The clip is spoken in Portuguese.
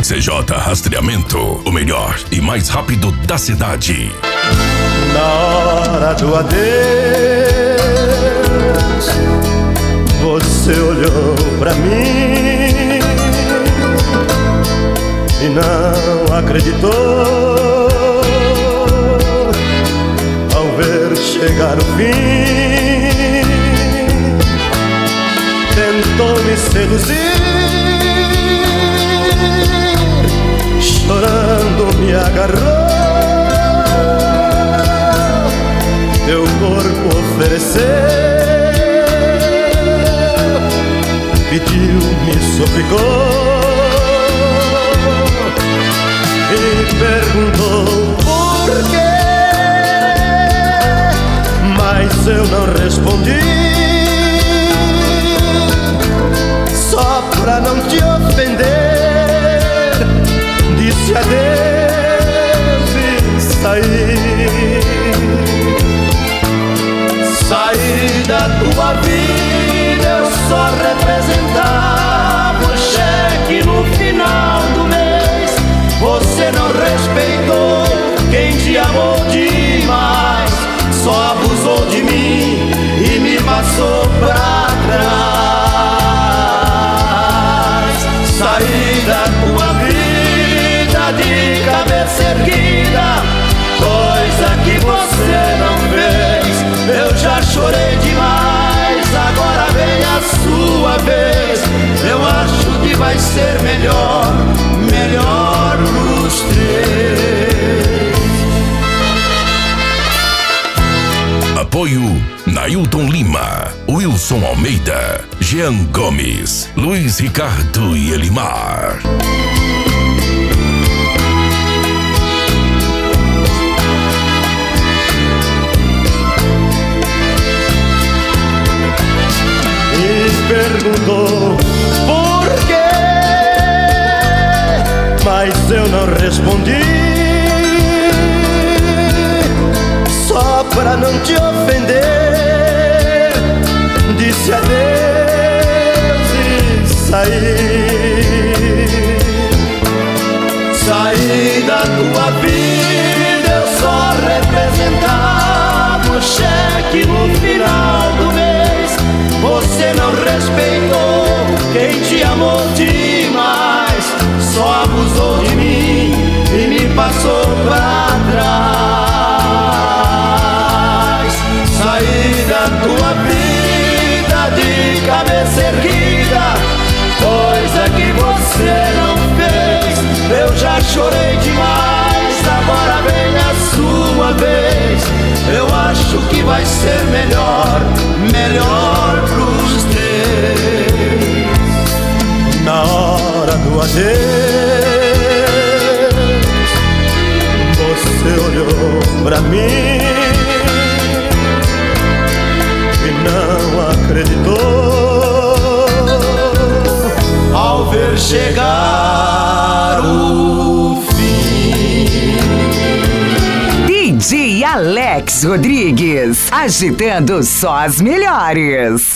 CJ Rastreamento, o melhor e mais rápido da cidade. Na hora do adeus, você olhou pra mim e não acreditou ao ver chegar o fim. Tentou me seduzir, chorando me agarrou, teu corpo ofereceu, pediu, me suplicou e perguntou por quê, mas eu não respondi, só pra não te ofender, disse adeus e saí. Saí da tua vida, eu só representava o cheque no final do mês. Você não respeitou quem te amou demais, só abusou de mim e me passou pra trás. Saí da tua vida de cabeça erguida, coisa que você não fez. Eu já chorei demais, agora vem a sua vez. Eu acho que vai ser melhor, melhor pros três. Apoio Nailton Lima, Wilson Almeida, Jean Gomes, Luiz Ricardo e Elimar. Perguntou por quê, mas eu não respondi, só pra não te ofender, disse adeus e saí. Saí da tua vida, eu só representava o cheque no final do mês. Você não respeitou quem te amou demais, só abusou de mim e me passou pra trás. Saí da tua vida de cabeça erguida, coisa que você não fez. Eu já chorei demais, agora vem a sua vez. Eu acho que vai ser melhor, melhor pros três. Na hora do adeus, você olhou pra mim e não acreditou ao ver chegar o fim. DJ Alex Rodrigues, agitando só as melhores.